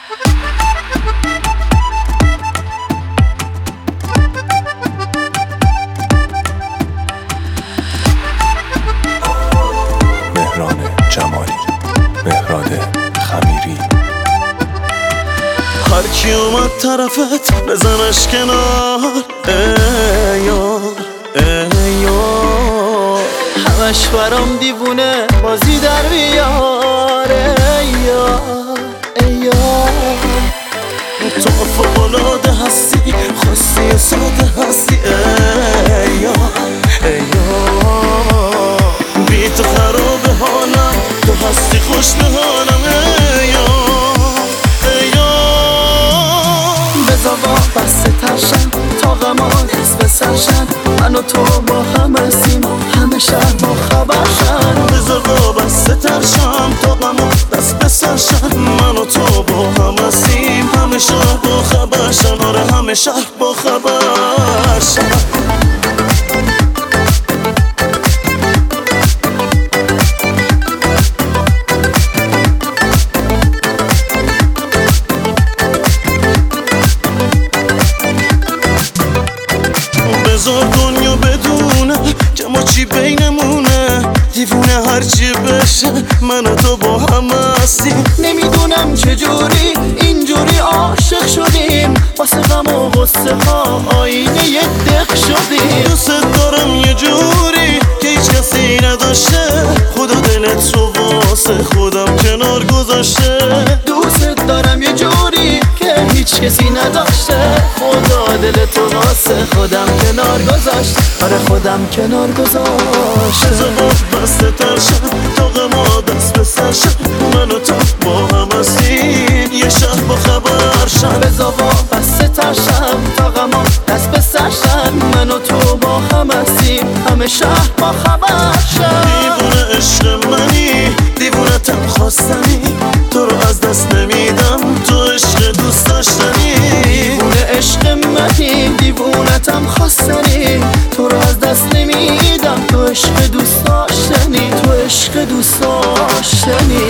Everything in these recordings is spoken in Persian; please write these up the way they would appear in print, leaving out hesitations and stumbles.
مهران جمالی، مهراد خمیری. هرکی اومد طرفت بزنش کنار، ای یار ای یار. همش برام دیوونه بازی در بیار، ای یار ای یار. تو فوق‌العاده هستی، خاصی ساده هستی، ای یار ای یار. بی تو خراب حالم، تو هستی خوش به حالم، ای یار ای یار. بذار وابسته ترشم تا غما دست به سرشن، من و تو با هم هستیم همه شهر با خبرشن. بذار وابسته ترشم تا غما دست به سرشن، من و تو با هم هستیم همه شهر با خبرشن. آره همه شهر با خبرشن. بذار دنیا بدونه که ما چی بینمونه، دیوونه هرچی بشه من و تو با هم هستیم. نمیدونم چجوری اینجوری عاشق شدیم، واسه غم و غصه ها آینه یه دق شدیم. دوست دارم یه جوری که هیچ کسی نداشته، خدا دلت رو واسه خودم کنار گذاشته. دوست دارم یه جوری که هیچ کسی نداشته، خدا دلت رو واسه خودم کنار گذاشته. آره خودم کنار گذاشته. بذار بسته ترشم تا غما دست به سرشم، من و تو با هم هستیم یه شهر با خبرشم. بذار بسته ترشم تا غما دست به سرشم، من و تو با هم هستیم همه شهر با خبرشم. دیوونه عشق منی، دیوونتم خواستنی، تو رو از دست نمیدم، تو عشق دوست داشتنی. دیوونه عشق منی، دیوونتم خواستنی، تو رو از دست نمیدم، تو عشق دوست داشتنی، تو عشق دوست داشتنی.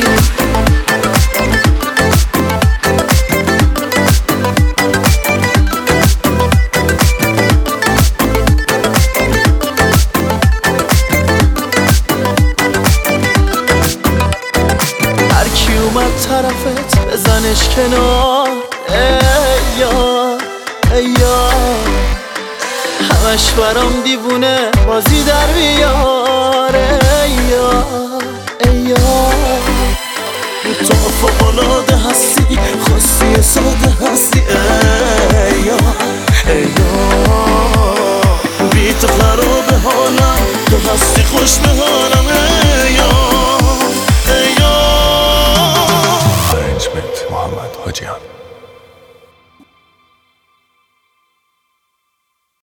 هرکی اومد طرفت بزنش کنار، ای یار ای یار. همش برام دیوونه بازی در بیار، ای یار ای یار. تو فوق‌العاده هستی، خاصی ساده هستی، ای یار ای یار. بی تو خراب حالم، تو هستی خوش به حالم، ای یار ای یار. ارنجمنت محمد حاجیان.